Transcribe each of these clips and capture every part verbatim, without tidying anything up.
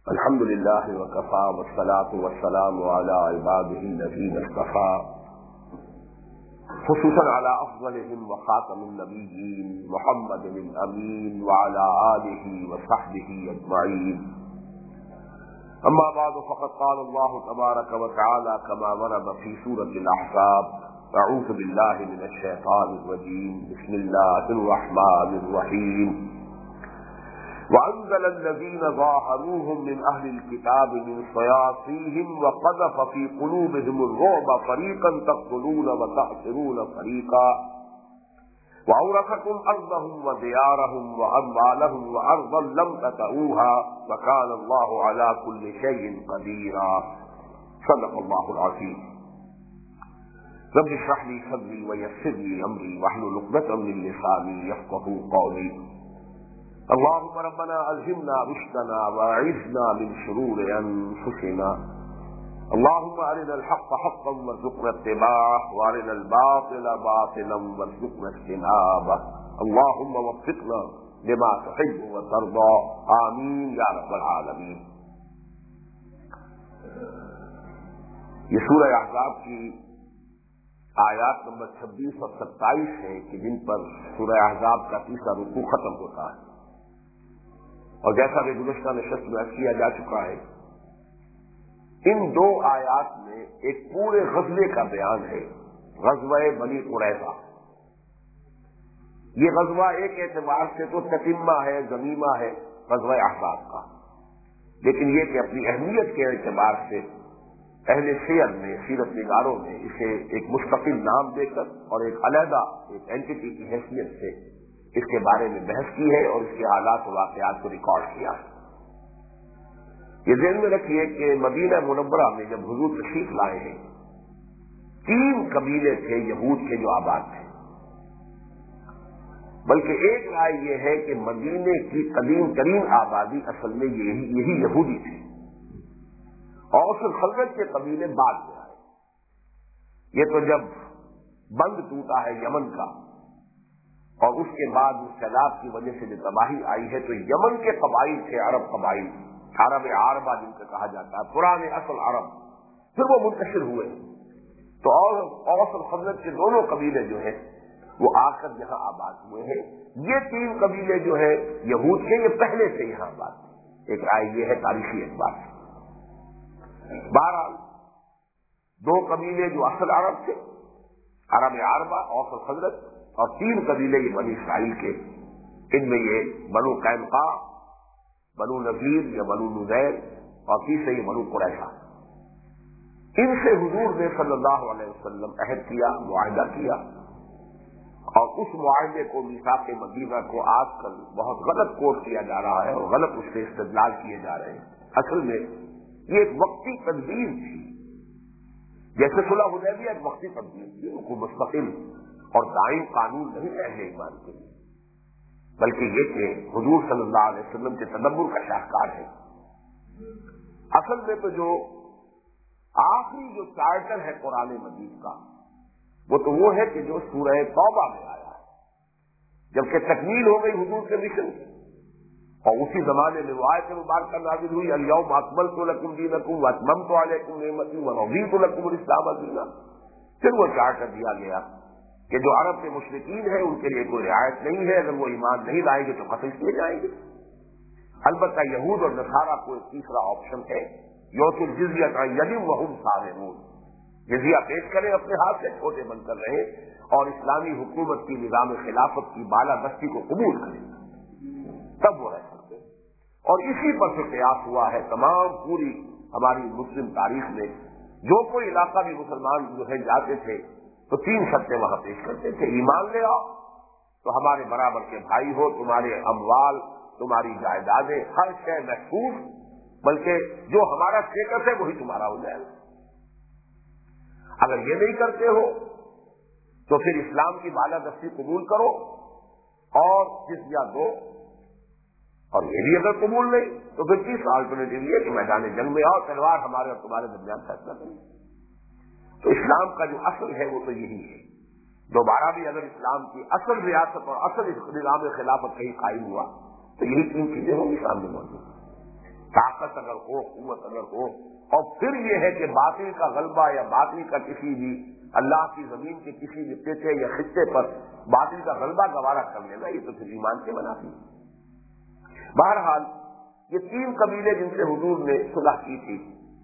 الحمد لله وكفى والصلاة والسلام على عباده الذين اصطفى خصوصا على أفضلهم وخاتم النبيين محمد الأمين وعلى آله وصحبه أجمعين. أما بعد فقد قال الله تبارك وتعالى كما ورد في سورة الأحزاب: أعوذ بالله من الشيطان الرجيم، بسم الله الرحمن الرحيم. وأنزل الذين ظاهروهم من أهل الكتاب من صياصيهم وقذف في قلوبهم الرعب فريقا تقتلون وتأسرون فريقا وأورثكم أرضهم وديارهم وأموالهم وأرضا لم تطئوها وكان الله على كل شيء قديرا. صدق الله العظيم. رب اشرح لي صدري ويسر لي أمري واحلل عقدة من لساني يفقهوا قولي. اللهم ربنا ألهمنا رشدنا وأعذنا من شرور أنفسنا. اللهم أرنا الحق حقا وارزقنا اتباعه وأرنا الباطل باطلا وارزقنا اجتنابه. اللهم وفقنا لما تحب وترضى، آمين يا رب العالمين. یہ سورہ احزاب کی آیات نمبر چھبیس اور ستائیس ہے کہ جن پر سورہ احزاب کا تیسرا رکوع ختم ہوتا ہے، اور جیسا کہ گزشتہ نشست میں عرض کیا جا چکا ہے، ان دو آیات میں ایک پورے غزوے کا بیان ہے، غزوہ بنی قریظہ۔ یہ غزوہ ایک اعتبار سے تو تتمہ ہے، ضمیمہ ہے غزوہ احزاب کا، لیکن یہ کہ اپنی اہمیت کے اعتبار سے اہل سیر نے، سیرت نگاروں نے اسے ایک مستقل نام دے کر اور ایک علیحدہ ایک اینٹی کی حیثیت سے اس کے بارے میں بحث کی ہے اور اس کے حالات و واقعات کو ریکارڈ کیا ہے۔ یہ ذہن میں رکھیے کہ مدینہ منورہ میں جب حضور تشریف لائے ہیں، تین قبیلے تھے یہود کے جو آباد تھے، بلکہ ایک رائے یہ ہے کہ مدینے کی قدیم ترین آبادی اصل میں یہی یہی یہودی تھی، اور اس خلوت کے قبیلے بعد میں آئے۔ یہ تو جب بند ٹوٹا ہے یمن کا اور اس کے بعد اس سیلاب کی وجہ سے جو تباہی آئی ہے، تو یمن کے قبائل تھے، عرب قبائل، عرب عاربہ جن سے کہا جاتا ہے، پرانے اصل عرب، پھر وہ منتشر ہوئے تو اور اوس اور خزرج کے دونوں قبیلے جو ہیں وہ آ کر یہاں آباد ہوئے ہیں۔ یہ تین قبیلے جو ہیں یہود کے، یہ پہلے سے یہاں آباد تھے۔ ایک رائے یہ ہے تاریخی اعتبار سے۔ بہرحال دو قبیلے جو اصل عرب تھے، عرب عاربہ، اوس اور خزرج، اور تین قبیلے یہ بنی اسرائیل کے، ان میں یہ بنو قینقاع، بنو نذیر یا بنو نذیر، اور تیسرے یہ بنو قریظہ۔ ان سے حضور نے صلی اللہ علیہ وسلم عہد کیا، معاہدہ کیا، اور اس معاہدے کو میثاق مدینہ کو آج کل بہت غلط کوٹ کیا جا رہا ہے اور غلط اس سے استدلال کیے جا رہے ہیں۔ اصل میں یہ ایک وقتی تدبیر تھی، جیسے صلح حدیبیہ ایک وقتی تدبیر تھی، ان کو مستقل اور دائم قانون نہیں اہل ایمان کے لیے، بلکہ یہ کہ حضور صلی اللہ علیہ وسلم کے تدبر کا شاہکار ہے۔ اصل میں تو جو آخری جو چارٹر ہے قرآن مجید کا، وہ تو وہ ہے کہ جو سورہ توبہ میں آیا ہے، جبکہ تکمیل ہو گئی حضور کے مشن کی، اور اسی زمانے میں وہ آیت مبارکہ نازل ہوئی: الیوم اکملت لکم دینکم واتممت علیکم نعمتی ورضیت لکم الاسلام دینا۔ پھر وہ چارٹر دیا گیا کہ جو عرب کے مشرکین ہیں ان کے لیے کوئی رعایت نہیں ہے، اگر وہ ایمان نہیں لائیں گے تو قتل کیے جائیں گے۔ البتہ یہود اور نصارہ کو ایک تیسرا آپشن ہے، یؤتوا الجزیۃ عن ید وہم صاغرون، جزیہ پیش کریں، اپنے ہاتھ سے چھوٹے بن کر رہیں اور اسلامی حکومت کی نظام خلافت کی بالادستی کو قبول کریں، تب وہ رہ سکتے۔ اور اسی پر سے قیاس ہوا ہے تمام پوری ہماری مسلم تاریخ میں، جو کوئی علاقہ بھی مسلمان جو ہے جاتے تھے تو تین شرطیں وہاں پیش کرتے تھے: ایمان لے آؤ تو ہمارے برابر کے بھائی ہو، تمہارے اموال، تمہاری جائیدادیں، ہر شے محفوظ، بلکہ جو ہمارا اسٹیٹس ہے وہی تمہارا ہو جائے گا۔ اگر یہ نہیں کرتے ہو تو پھر اسلام کی بالادستی قبول کرو اور جزیہ دو، اور یہ بھی اگر قبول نہیں تو پھر تیسرا آلٹرنیٹو یہ کہ میدان جنگ میں آؤ، تلوار ہمارے اور تمہارے درمیان فیصلہ کریں۔ تو اسلام کا جو اصل ہے وہ تو یہی ہے۔ دوبارہ بھی اگر اسلام کی اصل ریاست اور اصل نظام خلافت کہیں قائم ہوا تو یہی تین چیزیں ہوں گی سامنے موجود۔ طاقت اگر ہو، قوت اگر ہو، اور پھر یہ ہے کہ باطل کا غلبہ یا باطل کا کسی بھی اللہ کی زمین کے کسی بھی پیچھے یا خطے پر باطل کا غلبہ گوارا کر لینا، یہ تو پھر ایمان کے منافی ہے۔ بہرحال یہ تین قبیلے جن سے حضور نے صلح کی تھی،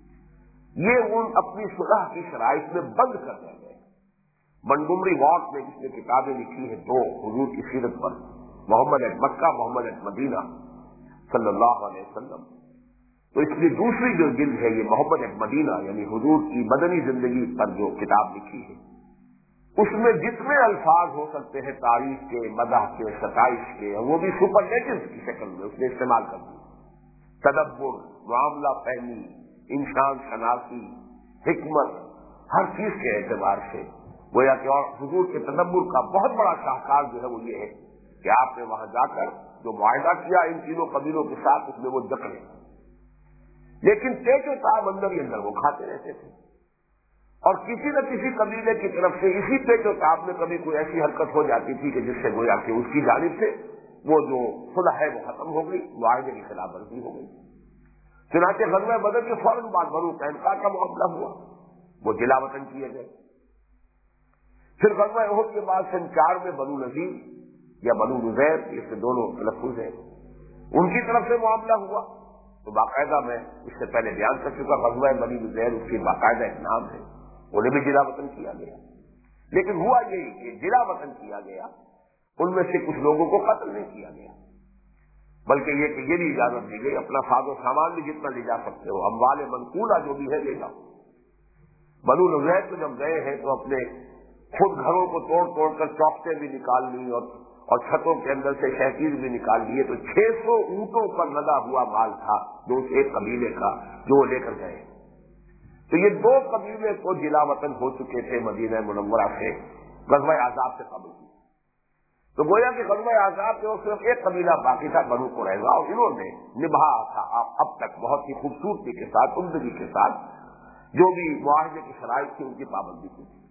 یہ ان اپنی صلح کی شرائط میں بند کر دیا گئے۔ منگمری واٹ نے جس نے کتابیں لکھی ہیں دو حضور کی سیرت پر، محمد at Mecca, Muhammad at Medina صلی اللہ علیہ وسلم، تو اس لیے دوسری جو جلد ہے یہ محمد ایٹ مدینہ یعنی حضور کی مدنی زندگی پر جو کتاب لکھی ہے، اس میں جتنے الفاظ ہو سکتے ہیں تعریف کے، مدح کے، ستائش کے، وہ بھی سپرلیٹیوز کی شکل میں اس نے استعمال کر دی۔ تدبر، معاملہ فہمی، انسان شناسی، حکمت، ہر چیز کے اعتبار سے گویا کہ، اور حضور کے تدبر کا بہت بڑا شاہکار جو ہے وہ یہ ہے کہ آپ نے وہاں جا کر جو معاہدہ کیا ان تینوں قبیلوں کے ساتھ، اس میں وہ جکڑے، لیکن پیچ و تاب اندر ہی اندر وہ کھاتے رہتے تھے، اور کسی نہ کسی قبیلے کی طرف سے اسی پیچ و تاب میں کبھی کوئی ایسی حرکت ہو جاتی تھی کہ جس سے گویا کہ اس کی جانب سے وہ جو صلح ہے وہ ختم ہو گئی، معاہدے کی خلاف ورزی ہو گئی۔ چنانچہ غزوہ بدر کے فوراً بعد بنو قینقاع کا معاملہ ہوا، وہ جلا وطن کیے گئے۔ پھر غزوہ احد کے بعد سن چار میں بنو نذیر یا بنو نذیر، اس سے دونوں تلفظ ہیں، ان کی طرف سے معاملہ ہوا، تو باقاعدہ میں اس سے پہلے بیان کر چکا، غزوہ بنی نذیر اس کی باقاعدہ ایک نام ہے، انہیں بھی جلا وطن کیا گیا۔ لیکن ہوا یہی کہ جلا وطن کیا گیا، ان میں سے کچھ لوگوں کو قتل نہیں کیا گیا، بلکہ یہ کہ یہ بھی اجازت دی گئی اپنا ساز و سامان بھی جتنا لے جا سکتے ہو، اموال منقولہ جو بھی ہے لے جاؤ۔ بنو نذیر تو جب گئے ہیں تو اپنے خود گھروں کو توڑ توڑ کر چوکٹیں بھی نکال لی اور اور چھتوں کے اندر سے شہکیر بھی نکال لیے، تو چھ سو اونٹوں پر لدا ہوا مال تھا جو اس ایک قبیلے کا جو وہ لے کر گئے۔ تو یہ دو قبیلے کو جلا وطن ہو چکے تھے مدینہ منورہ سے غزوہ احزاب سے قبل۔ تو گویا کہ غزوہ احزاب میں صرف ایک قبیلہ باقی تھا، بنو قریظہ، اور انہوں نے نبھایا تھا اب تک بہت ہی خوبصورتی کے ساتھ، عمدگی کے ساتھ جو بھی معاہدے کی شرائط تھی ان کی پابندی کی تھی۔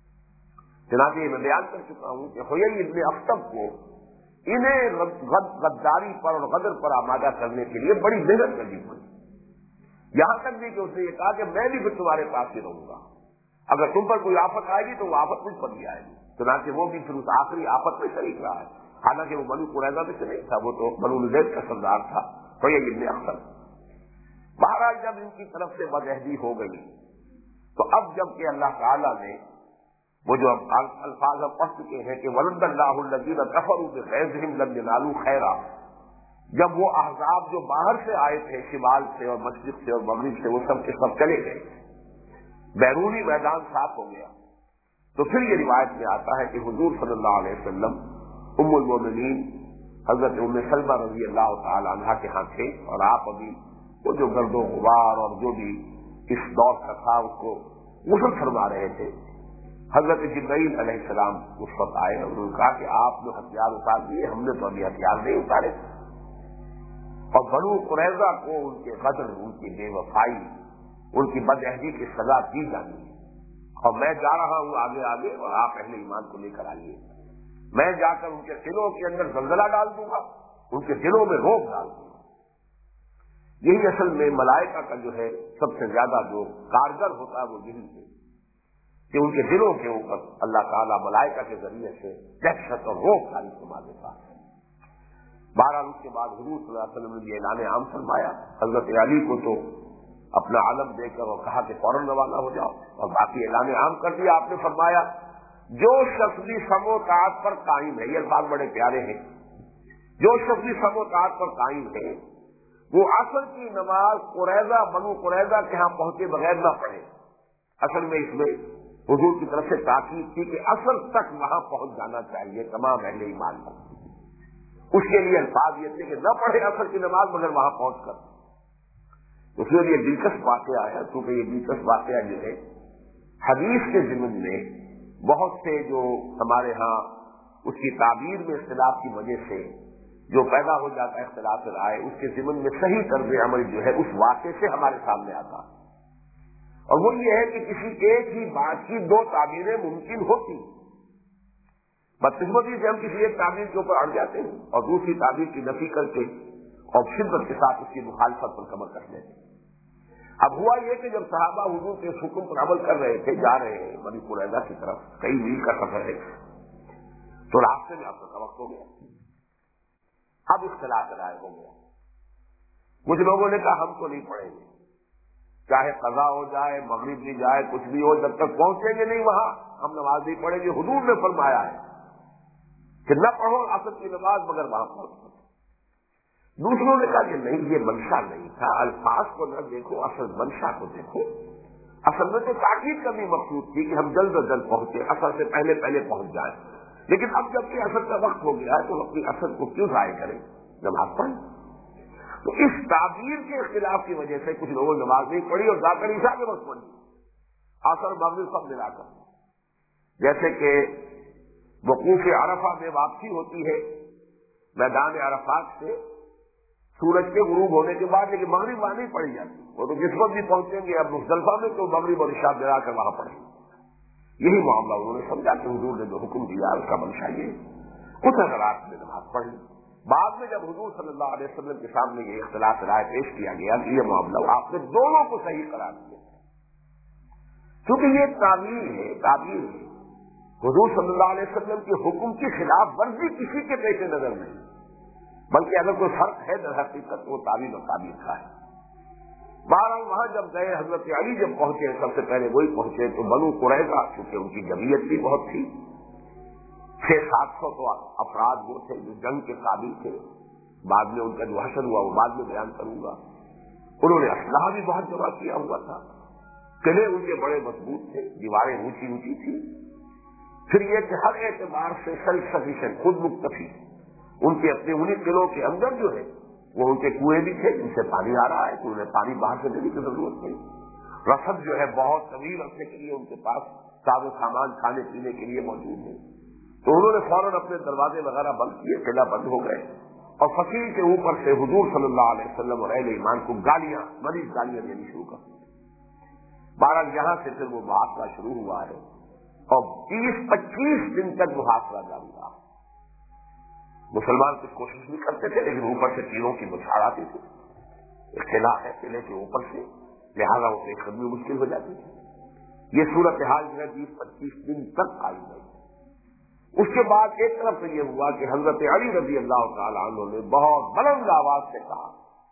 چنانچہ یہ میں بیان کر چکا ہوں کہ حیی ابن اخطب کو انہیں غداری پر اور غدر پر آمادہ کرنے کے لیے بڑی محنت کرنی پڑی، یہاں تک بھی کہ اس نے یہ کہا کہ میں بھی پھر تمہارے پاس ہی رہوں گا، اگر تم پر کوئی آفت آئے گی تو وہ آفت مجھ پر بھی آئے گی۔ چنانچہ وہ بھی پھر اس آخری آفت میں شریک رہا ہے، حالانکہ وہ بنو قریظہ میں سے نہیں تھا، وہ تو بنو نذیر کا سردار تھا حیی ابن اخطب۔ بہرحال جب ان کی طرف سے بدعہدی ہو گئی تو اب جب کہ اللہ تعالیٰ نے وہ جو الفاظ ہم پڑھ چکے ہیں کہ وَلَدَّ اللَّهُ الَّذِينَ كَفَرُوا بِغَيْظِهِمْ لَمْ يَنَالُوا خَيْرًا، جب وہ احزاب جو باہر سے آئے تھے شمال سے اور مشرق سے اور مغرب سے وہ سب کے سب چلے گئے، بیرونی میدان صاف ہو گیا، تو پھر یہ روایت میں آتا ہے کہ حضور صلی اللہ علیہ وسلم ام المومنین حضرت ام سلمہ رضی اللہ تعالی عنہا کے ہاں تھے، اور آپ ابھی وہ جو گرد و غبار اور جو بھی اس دور کا تھا اس کو غسل فرما رہے تھے۔ حضرت جبرائیل علیہ السلام اس وقت آئے اور انہوں نے کہا کہ آپ جو ہتھیار اتار دیے، ہم نے تو ابھی ہتھیار نہیں اتارے، اور بنو قریظہ کو ان کے غدر، ان کی بے وفائی، ان کی بدعہدی کی سزا دی جانی ہے، اور میں جا رہا ہوں آگے آگے اور آپ اہل ایمان کو لے کر آئیے، میں جا کر ان کے دلوں کے اندر زلزلہ ڈال دوں گا، ان کے دلوں میں روب ڈال دوں گا۔ یہی اصل میں ملائکہ کا جو ہے سب سے زیادہ جو کارگر ہوتا ہے وہ یہی ہے کہ ان کے دلوں کے اوپر اللہ تعالیٰ ملائکہ کے ذریعے سے دہشت اور روب جاری فرما دیتا ہے۔ بہرحال اس کے بعد حضور صلی اللہ علیہ وسلم نے یہ اعلان عام فرمایا، حضرت علی کو تو اپنا علم دے کر اور کہا کہ فوراً روانہ ہو جاؤ، اور باقی اعلان عام کر دیا۔ آپ نے فرمایا جو شخص بھی سم و طاعت پر قائم ہے، یہ الفاظ بڑے پیارے ہیں، جو شخص بھی سم و طاعت پر قائم ہے وہ عصر کی نماز قریظہ بنو قریظہ کے ہاں پہنچے بغیر نہ پڑھے۔ اصل میں اس میں حضور کی طرف سے تاکید تھی کہ عصر تک وہاں پہنچ جانا چاہیے تمام اہل ایمان کو، اس کے لیے الفاظ یہ تھے کہ نہ پڑھے عصر کی نماز مگر وہاں پہنچ کر۔ اس لیے یہ دلچسپ واقعہ ہے، کیونکہ یہ دلچسپ واقعہ جو ہے حدیث کے ضمن میں بہت سے جو ہمارے ہاں اس کی تعبیر میں اختلاف کی وجہ سے جو پیدا ہو جاتا ہے اختلاف رائے، اس کے ضمن میں صحیح طرز عمل جو ہے اس واقعے سے ہمارے سامنے آتا ہے، اور وہ یہ ہے کہ کسی ایک ہی بات کی دو تعبیریں ممکن ہوتی، بدقسمتی سے ہم کسی ایک تعبیر کے اوپر اڑ جاتے ہیں اور دوسری تعبیر کی نفی کر کے اور شدت کے ساتھ اس کی مخالفت پر کمر کس لیتے. اب ہوا یہ کہ جب صحابہ حضور کے حکم پر عمل کر رہے تھے، جا رہے ہیں بنی قریظہ کی طرف، کئی میل کا سفر ہے، تو راستے میں عصر کا وقت ہو گیا. اب اختلاف رائے ہو گیا. کچھ لوگوں نے کہا ہم تو نہیں پڑھیں گے، چاہے قضا ہو جائے، مغرب بھی جائے، کچھ بھی ہو، جب تک پہنچیں گے نہیں وہاں ہم نماز نہیں پڑھیں گے. حضور نے فرمایا ہے کہ نہ پڑھو عصر کی نماز مگر وہاں پہنچ. دوسروں نے کہا کہ نہیں، یہ منشا نہیں تھا، الفاظ کو نہ دیکھو، اصل منشا کو دیکھو. اصل میں تو تاکید کرنی مقصود تھی کہ ہم جلد از جلد پہنچے، عصر سے پہلے پہلے پہنچ جائیں. لیکن اب جب کہ عصر کا وقت ہو گیا ہے تو اپنی عصر کو کیوں ضائع کریں، نماز پڑھیں. تو اس تعبیر کے اختلاف کی وجہ سے کچھ لوگوں نے نماز نہیں پڑھی اور جا کر عشاء کے وقت پڑھی، عصر مغرب سب ملا کر. جیسے کہ وقوف عرفہ میں واپسی ہوتی ہے میدان عرفات سے سورج کے غروب ہونے کے بعد، لیکن مغرب وہاں نہیں پڑھی جاتی. وہ تو جس وقت بھی پہنچیں گے اب مزدلفہ میں تو مغرب اور عشاء ملا کر وہاں پڑھیں. یہی معاملہ انہوں نے سمجھا کہ حضور نے جو حکم دیا اس کا منشا یہ اس حضرات میں نماز پڑھ لی. بعد میں جب حضور صلی اللہ علیہ وسلم کے سامنے یہ اختلاف رائے پیش کیا گیا کہ یہ معاملہ آپ نے دونوں کو صحیح قرار دیا، کیونکہ یہ تعبیر ہے. تعبیر ہے حضور صلی اللہ علیہ وسلم کے حکم کی خلاف ورزی کسی کے پیش نظر نہیں، بلکہ اگر کوئی فرق ہے در حقیقت وہ تعبیر اور تعبیر کا ہے. بہرحال وہاں جب گئے حضرت علی جب پہنچے، سب سے پہلے وہی پہنچے تو بنو قریظہ چونکہ ان کی جمعیت بھی بہت تھی، چھ سات سو تو افراد وہ تھے جو جنگ کے قابل تھے. بعد میں ان کا جو حشر ہوا وہ بعد میں بیان کروں گا. انہوں نے اسلحہ بھی بہت جمع کیا ہوا تھا، قلعے ان کے بڑے مضبوط تھے، دیواریں اونچی اونچی تھی. پھر یہ کہ ہر اعتبار سے سیلف سفیشینٹ، خود مکتفی، ان کے اپنے انہیں قلعوں کے اندر جو ہے وہ ان کے کنویں بھی تھے جن سے پانی آ رہا ہے، تو انہیں پانی باہر سے دینے کی ضرورت نہیں. رسد جو ہے بہت طویل عرصے کے لیے ان کے پاس ساز و سامان کھانے پینے کے لیے موجود ہے. تو انہوں نے فوراً اپنے دروازے وغیرہ بند کیے، قلعہ بند ہو گئے اور فصیل کے اوپر سے حضور صلی اللہ علیہ وسلم اور اہل ایمان کو گالیاں مریض گالیاں دینی شروع کر دی. بہرحال یہاں سے پھر وہ محاصرہ شروع ہوا ہے اور بیس پچیس دن تک محاصرہ جاری رہا. مسلمان کچھ کوشش بھی کرتے تھے لیکن اوپر سے تیروں کی بچھاڑ آتی تھی. قلعہ ہے، قلعے کے اوپر سے، لہٰذا وہ ایک قدمی مشکل ہو جاتی تھی. یہ صورتحال جو ہے بیس پچیس دن تک قائم رہی. اس کے بعد ایک طرف سے یہ ہوا کہ حضرت علی رضی اللہ تعالی عنہ نے بہت بلند آواز سے کہا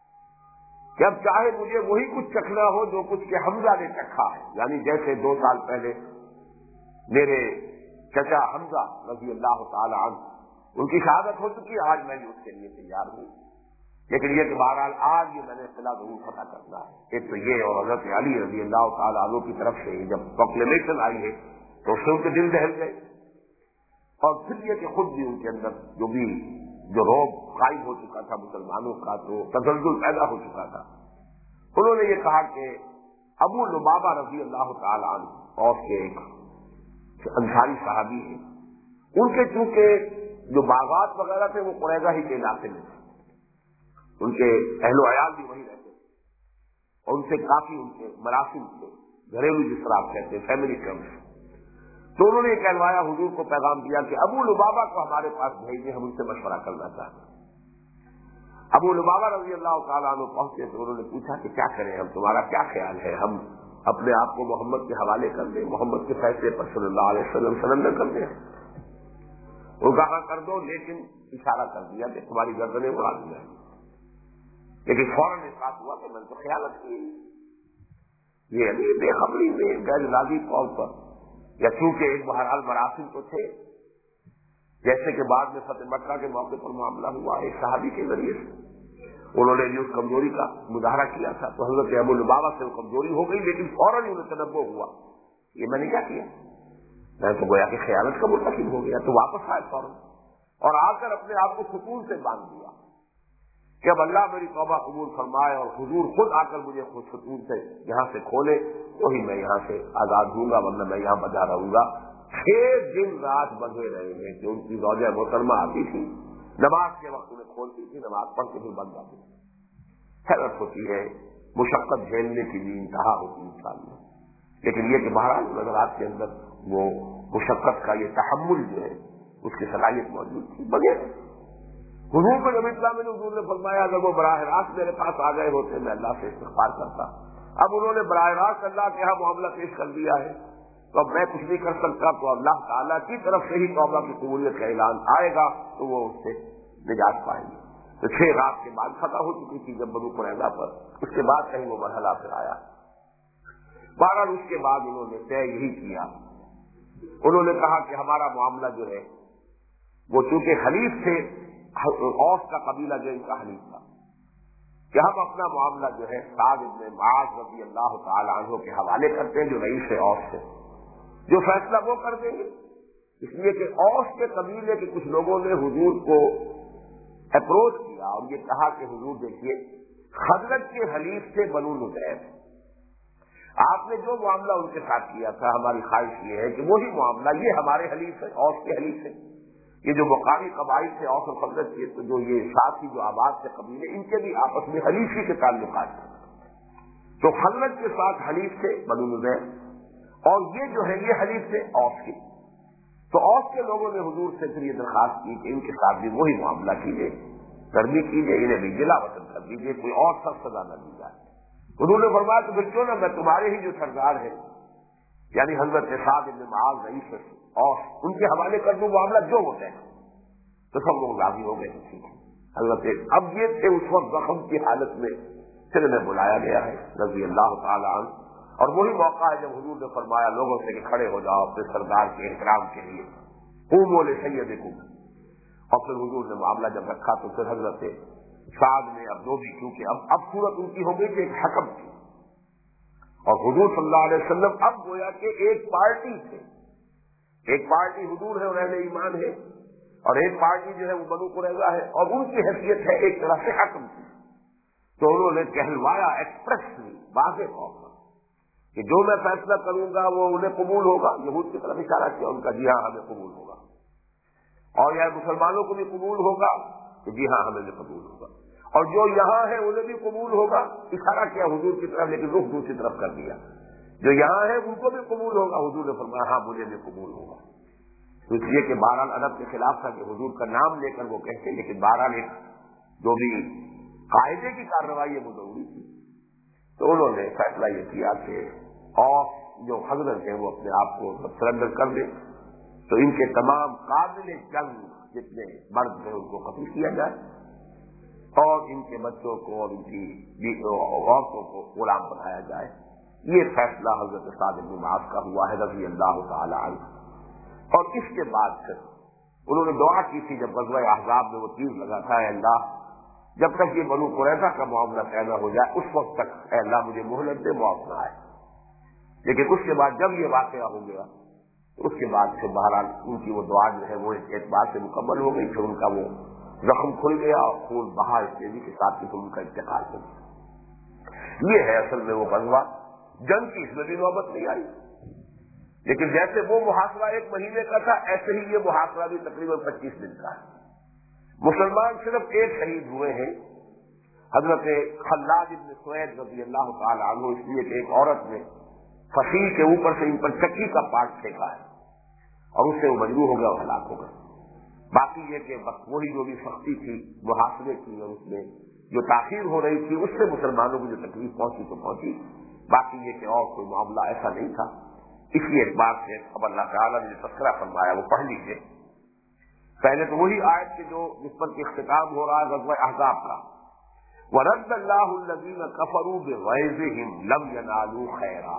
کہ اب چاہے مجھے وہی کچھ چکھنا ہو جو کچھ کہ حمزہ نے چکھا ہے، یعنی جیسے دو سال پہلے میرے چچا حمزہ رضی اللہ تعالی عنہ ان کی شہادت ہو چکی ہے، آج میں بھی اس کے لیے تیار ہوں. لیکن یہ کہ بہرحال آج یہ میں نے اصطلاح ضرور پتہ کرنا ہے. ایک تو یہ، اور حضرت علی رضی اللہ تعالی عنہ کی طرف سے جب پروکلیمیشن آئی ہے تو اس سے ان کے دل دہل گئے. اور پھر یہ کہ خود بھی ان کے اندر جو بھی جو روب قائم ہو چکا تھا مسلمانوں کا، تو تزلزل پیدا ہو چکا تھا. انہوں نے یہ کہا کہ ابو لبابہ رضی اللہ تعالی عنہ اور کے ایک انصاری صحابی ہیں، ان کے چونکہ جو باغات وغیرہ تھے وہ قریظہ ہی کے علاقے میں تھے، ان کے اہل و عیال بھی وہی رہتے تھے اور ان سے کافی ان کے مراسم تھے، گھریلو جس طرح آپ کہتے ہیں فیملی ٹرمس. تو انہوں نے یہ کہلوایا، حضور کو پیغام دیا کہ ابو لبابہ کو ہمارے پاس بھیجیں، ہم ان سے مشورہ کرنا چاہتے ہیں. ابو لبابہ رضی اللہ تعالیٰ عنہ پہنچے تو انہوں نے پوچھا کہ کیا کریں ہم، تمہارا کیا خیال ہے، ہم اپنے آپ کو محمد کے حوالے کر دیں، محمد کے فیصلے پر صلی اللہ علیہ وسلم سرنڈر کر دیں؟ وہ کہا کر دو، لیکن اشارہ کر دیا کہ تمہاری گردنیں اڑا دیا. لیکن فوراً اس بات ہوا کہ میں نے تو خیالت کی یہ ابھی بے خبری میں غیر ارادی طور پر، یا چونکہ ایک بہرحال مراسم تو تھے، جیسے کہ بعد میں فتح مکہ کے موقع پر معاملہ ہوا ایک صحابی کے ذریعے سے، انہوں نے بھی اس کمزوری کا مظاہرہ کیا تھا تو حضرت ابو لبابہ سے وہ کمزوری ہو گئی، لیکن فوراً انہیں تنبہ ہوا یہ میں نے کیا کیا، میں تو گویا کہ خیانت کا مرتکب ہو گیا. تو واپس آئے فوراً اور آ کر اپنے آپ کو سکون سے باندھ دیا کہ اب اللہ میری توبہ قبول فرمائے اور حضور خود آ کر مجھے خود سکون سے یہاں سے کھولے وہی میں یہاں سے آزاد ہوں گا، ورنہ میں یہاں بجا رہوں گا. چھ دن رات بندھے رہے ہیں کہ ان کی زوجہ محترمہ آتی تھی، نماز کے وقت انہیں کھولتی تھی، نماز پڑھ کے بھی بند جاتی تھی. حیرت ہوتی ہے، مشقت جھیلنے کی بھی انتہا ہوتی انسان میں. لیکن یہ کہ بہرحال نظرات کے اندر وہ مشقت کا یہ تحمل جو ہے اس کی صلاحیت موجود تھی. بغیر حضور کو جب اطلاع میں حضور نے فرمایا اگر وہ براہ راست میرے پاس آ گئے ہوتے میں اللہ سے استغفار کرتا. اب انہوں نے براہ راست اللہ کے یہاں معاملہ پیش کر دیا ہے تو اب میں کچھ نہیں کر سکتا, تو اللہ تعالیٰ کی طرف سے ہی توبہ کی قبولیت کا اعلان آئے گا تو وہ اس سے نجات پائیں گے. تو چھ رات کے بعد فتح ہو چکی تھی جب بنو قریظہ پر, اس کے بعد کہیں وہ مرحلہ پھر آیا. بہرحال اس کے بعد انہوں نے طے یہی کیا, انہوں نے کہا کہ ہمارا معاملہ جو ہے وہ چونکہ حلیف تھے, اوس کا قبیلہ جو ان کا حلیف تھا, کہ ہم اپنا معاملہ جو ہے سعد بن معاذ رضی اللہ تعالی عنہ کے حوالے کرتے ہیں جو رئیس اوس سے, جو فیصلہ وہ کر دیں گے. اس لیے کہ اوس کے قبیلے کے کچھ لوگوں نے حضور کو اپروچ کیا اور یہ کہا کہ حضور دیکھیے خزرج کے حلیف سے بنو نذیر, آپ نے جو معاملہ ان کے ساتھ کیا تھا ہماری خواہش یہ ہے کہ وہی معاملہ یہ ہمارے حلیف ہے, اوس کے حلیف ہے. یہ جو مقامی قبائل تھے اوس اور خزرج کے, تو جو یہ ساتھی جو آباد سے قبیلے ان کے بھی آپس میں حلیفی کے تعلقات تھے. تو خزرج کے ساتھ حلیف تھے بنو نذیر, اور یہ جو ہے یہ حلیف تھے اوس کے. تو اوس کے لوگوں نے حضور سے پھر یہ درخواست کی کہ ان کے ساتھ بھی وہی معاملہ کیجیے, گرمی کیجیے, انہیں بھی جلا وطن کر دیجیے, کوئی اور سخت سزا نہ دی جائے. حضور نے فرمایا تو پھر کیوں نہ میں تمہارے ہی جو سردار ہیں یعنی حضرت سعد بن معاذ رئیس اوس, ان کے حوالے کر دوں معاملہ جو ہوتا ہے. تو سب لوگ راضی ہو گئے. ٹھیک ہے حضرت, اب یہ تھے اس وقت زخم کی حالت میں, پھر انہیں بلایا گیا ہے رضی اللہ تعالی عنہ, اور وہی موقع ہے جب حضور نے فرمایا لوگوں سے کہ کھڑے ہو جاؤ اپنے سردار کے احترام کے لیے, قوموا لسیدکم. اور پھر حضور نے معاملہ جب رکھا تو پھر حضرت سعد نے اب جو بھی, کیونکہ اب اب صورت ان کی ہو گئی کہ ایک حکم تھی, اور حضور صلی اللہ علیہ وسلم اب گویا کہ ایک پارٹی تھے. ایک پارٹی حضور ہے اور اہل ایمان ہے, اور ایک پارٹی جو ہے وہ بنو قریظہ ہے, اور ان کی حیثیت ہے ایک طرح سے حکم کی. تو انہوں نے کہلوایا ایکسپریسلی واضح طور پر کہ جو میں فیصلہ کروں گا وہ انہیں قبول ہوگا. یہود کی طرف اشارہ کیا ان کا, جی ہاں ہمیں قبول ہوگا, اور یا مسلمانوں کو بھی قبول ہوگا کہ جی ہاں ہمیں بھی قبول ہوگا, اور جو یہاں ہے انہیں بھی قبول ہوگا. اشارہ کیا حضور کی طرف, لیکن رخ دوسری طرف کر دیا. جو یہاں ہے ان کو بھی قبول ہوگا. حضور نے فرمایا ہاں مجھے بھی قبول ہوگا. تو اس لیے کہ بہرحال ادب کے خلاف تھا کہ حضور کا نام لے کر وہ کہتے, لیکن بہرحال ایک جو بھی قاعدے کی کارروائی ہے وہ ضروری تھی. تو انہوں نے فیصلہ یہ کیا کہ اور جو حضرت ہیں وہ اپنے آپ کو سرنڈر کر دیں, تو ان کے تمام قابل جنگ جتنے مرد ہیں ان کو قتل کیا جائے, اور ان کے بچوں کو اور ان کی عورتوں کو غلام بنایا جائے. یہ فیصلہ حضرت سعد بن معاذ کا ہوا ہے رضی اللہ تعالی عنہ. اور اس کے بعد پھر انہوں نے دعا کی تھی جب غزوہ احزاب میں وہ تیر لگا تھا, اے اللہ جب تک یہ بنو قریظہ کا معاملہ طے نہ ہو جائے اس وقت تک اے اللہ مجھے مہلت دے, موت نہ آئے. لیکن اس کے بعد جب یہ واقعہ ہو گیا اس کے بعد سے بہرحال ان کی وہ دعا جو ہے وہ ایک اعتبار سے مکمل ہو گئی. پھر ان کا وہ زخم کھل گیا اور خون بہا اس تیزی کے ساتھ کہ ان کا انتقال ہو گیا. یہ ہے اصل میں وہ غزوہ. جنگ کی اس میں بھی نوبت نہیں آئی, لیکن جیسے وہ محاصرہ ایک مہینے کا تھا ایسے ہی یہ محاصرہ بھی تقریباً پچیس دن کا ہے. مسلمان صرف ایک شہید ہوئے ہیں, حضرت خلاد بن سوید رضی اللہ تعالی عنہ, اس لیے کہ ایک عورت نے فصیل کے اوپر سے ان پر چکی کا پارٹ پھینکا ہے اور اس سے وہ مجروح ہو گیا اور ہلاک ہو گئے. باقی یہ کہ بس وہی جو بھی سختی تھی محاصرے کی اور اس میں جو تاخیر ہو رہی تھی اس سے مسلمانوں کو جو تکلیف پہنچی تو پہنچی. باقی یہ کہ اور کوئی معاملہ ایسا نہیں تھا. اسی اعتبار سے اب اللہ تعالیٰ نے جو تذکرہ فرمایا وہ پڑھ لیجیے. پہلے تو وہی آیت کے جو جس پر کہ اختتام ہو رہا ہے غزوہ احزاب کا, وَرَدَّ اللَّهُ الَّذِينَ كَفَرُوا بِغَيْظِهِمْ لَمْ يَنَالُوا خَيْرًا.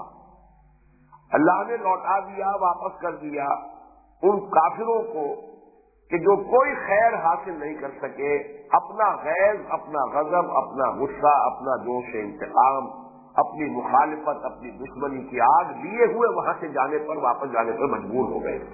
اللہ نے لوٹا دیا, واپس کر دیا ان کافروں کو کہ جو کوئی خیر حاصل نہیں کر سکے. اپنا غیظ, اپنا غضب, اپنا غصہ, اپنا جوش انتقام, اپنی مخالفت, اپنی دشمنی کی آگ لیے ہوئے وہاں سے جانے پر, واپس جانے پر مجبور ہو گئے.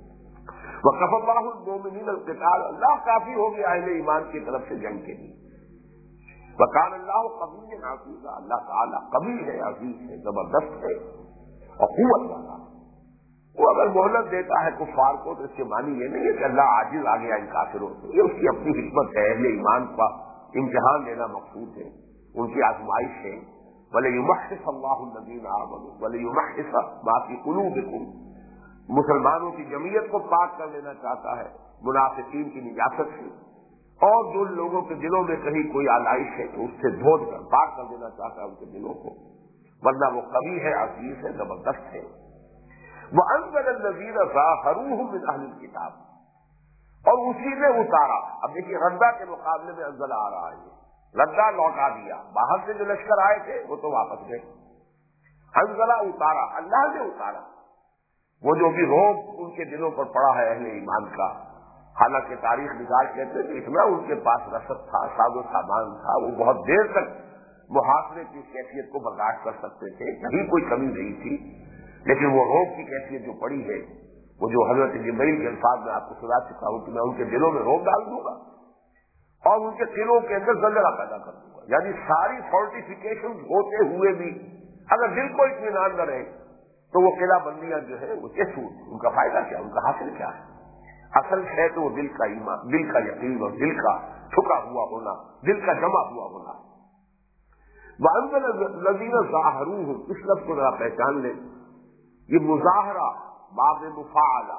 وَكَفَى اللَّهُ الْمُؤْمِنِينَ الْقِتَالَ, اللہ کافی ہو گیا اہل ایمان کی طرف سے جنگ کے لیے. وَكَانَ اللَّهُ قَوِيًّا عَزِيزًا, اللہ تعالیٰ قوی ہے, عزیز ہے, زبردست ہے اور قوت والا. وہ اگر مہلت دیتا ہے کفار کو تو اس کے معنی یہ نہیں ہے کہ اللہ عاجز آ گیا ان کافروں سے. یہ اس کی اپنی حکمت ہے. اہل ایمان کا امتحان لینا مقصود ہے, ان کی آزمائش ہے. وَلِيُمَحِّصَ اللَّهُ الَّذِينَ آمَنُوا وَلِيُمَحِّصَ مَا فِي قُلُوبِكُمْ, مسلمانوں کی جمعیت کو پاک کر لینا چاہتا ہے منافقین کی نجاست سے, اور جو لوگوں کے دلوں میں کہیں کوئی آلائش ہے تو اس سے دھو کر پاک کر دینا چاہتا ہے ان کے دلوں کو، ورنہ وہ قوی ہے، عزیز ہے، زبردست ہے۔ وَأَنزَلَ الَّذِينَ ظَاهَرُوهُم مِّنْ أَهْلِ الْكِتَابِ، اور اسی نے اتارا۔ اب دیکھیے ردہ کے مقابلے میں انزل آ رہا ہے، ردہ لوٹا دیا، باہر سے جو لشکر آئے تھے وہ تو واپس گئے، انزلہ اتارا، اللہ نے اتارا۔ وہ جو بھی روب ان کے دلوں پر پڑا ہے اہل ایمان کا، حالانکہ تاریخ نگار کہتے ہیں کہ اتنا ان کے پاس رسد تھا، ساز و سامان تھا، وہ بہت دیر تک محاصرے کی کیفیت کو برداشت کر سکتے تھے، کہیں کوئی کمی نہیں تھی، لیکن وہ روب کی کیفیت جو پڑی ہے، وہ جو حضرت جبرائیل کے الفاظ میں آپ کو سنا چکا ہوں کہ میں ان کے دلوں میں روب ڈال دوں گا اور ان کے دلوں کے اندر زلزلہ پیدا کر دوں گا، یعنی ساری فورٹیفیکیشن ہوتے ہوئے بھی اگر دل کو اطمینان نہ رہے تو وہ قلعہ بندیاں جو ہے وہ کیسے ان کا فائدہ کیا، ان کا حاصل کیا ہے؟ اصل ہے تو وہ دل کا ایمان، دل کا یقین اور دل کا ٹھکا ہوا ہونا، دل کا جمع ہوا ہونا۔ وَأَنزَلَ الَّذِينَ ظَاهَرُوهُم، اس لفظ کو ذرا پہچان لیں، یہ مظاہرہ باب مفاعلہ،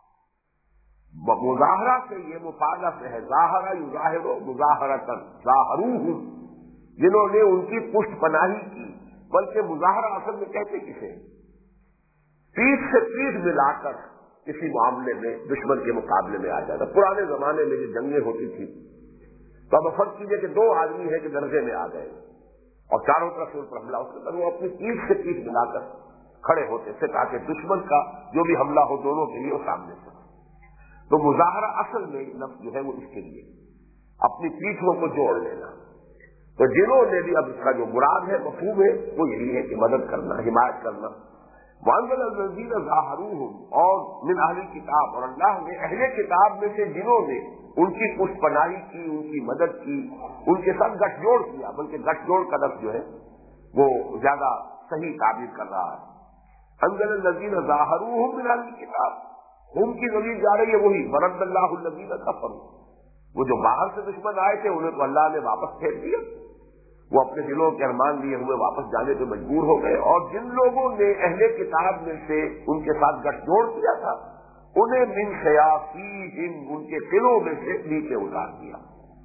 مظاہرہ سے یہ مفاعلہ سے ہے، ظاہرہ یظاہر مظاہرۃ، ظاہروہم، جنہوں نے ان کی پشت پناہی کی، بلکہ مظاہرہ اصل میں کہتے کسے؟ پیٹھ سے پیٹھ ملا کر کسی معاملے میں دشمن کے مقابلے میں آ جاتا۔ پرانے زمانے میں جو جنگیں ہوتی تھی تو اب فرض کیجئے کہ دو آدمی ہیں کہ درجے میں آ گئے اور چاروں طرف سے ان پر حملہ ہوتا ہے، وہ اپنی پیٹھ سے پیٹھ ملا کر کھڑے ہوتے تھے تاکہ دشمن کا جو بھی حملہ ہو دونوں کے لیے وہ سامنے سے۔ تو مظاہرہ اصل میں لفظ جو ہے وہ اس کے لیے اپنی پیٹھوں کو جوڑ لینا۔ تو جنہوں نے بھی اب اس کا جو مراد ہے مفہوم ہے وہ یہی ہے کہ مدد کرنا، حمایت کرنا۔ وَأَنزَلَ الَّذِينَ ظَاهَرُوهُم، اور من اہل کتاب، اور اللہ نے اہل کتاب میں سے جنہوں نے ان کی پشت پناہی کی، ان کی مدد کی، ان کے ساتھ گٹھ جوڑ کیا، بلکہ گٹھ جوڑ کا لفظ جو ہے وہ زیادہ صحیح تعبیر کر رہا ہے۔ انزل الذین ظاہروہم من اہل کتاب، ہم کی ضمیر جا رہی ہے وہی ورد اللہ الذین کفروا، وہ جو باہر سے دشمن آئے تھے انہیں تو اللہ نے واپس پھیر دیا، وہ اپنے دلوں کے ارمان لیے ہوئے واپس جانے پہ مجبور ہو گئے، اور جن لوگوں نے اہل کتاب میں سے ان کے ساتھ گٹھ جوڑ کیا تھا انہیں من شیاطینہم، ان کے دلوں میں سے نیچے اتار دیا۔